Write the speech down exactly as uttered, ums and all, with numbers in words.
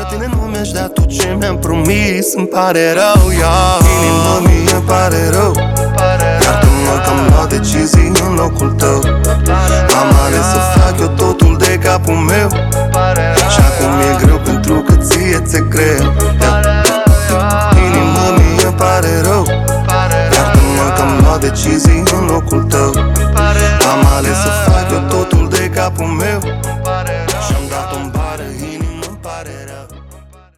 tine nu mi-aș da tot ce mi-am promis. Îmi pare rău, yo. Inima mie îmi pare rău.